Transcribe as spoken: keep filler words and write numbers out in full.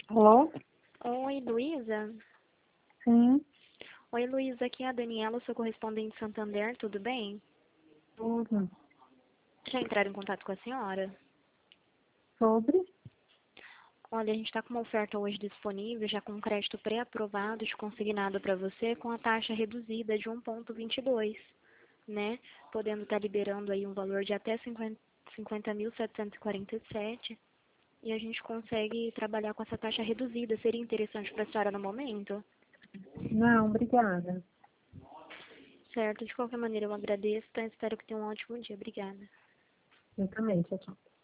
Alô? Oi, Luísa. Sim, Oi, Luísa, aqui é a Daniela, sou correspondente de Santander, tudo bem? tudo. Já entraram em contato com a senhora? Sobre? Olha, a gente está com uma oferta hoje disponível, já com um crédito pré-aprovado, consignado para você, com a taxa reduzida de um vírgula vinte e dois, né? Podendo estar liberando aí um valor de até cinquenta mil setecentos e quarenta e sete. E a gente consegue trabalhar com essa taxa reduzida. Seria interessante para a senhora no momento? Não, obrigada. Certo, de qualquer maneira eu agradeço, tá? Espero que tenha um ótimo dia. Obrigada. Eu também, tchau, tchau.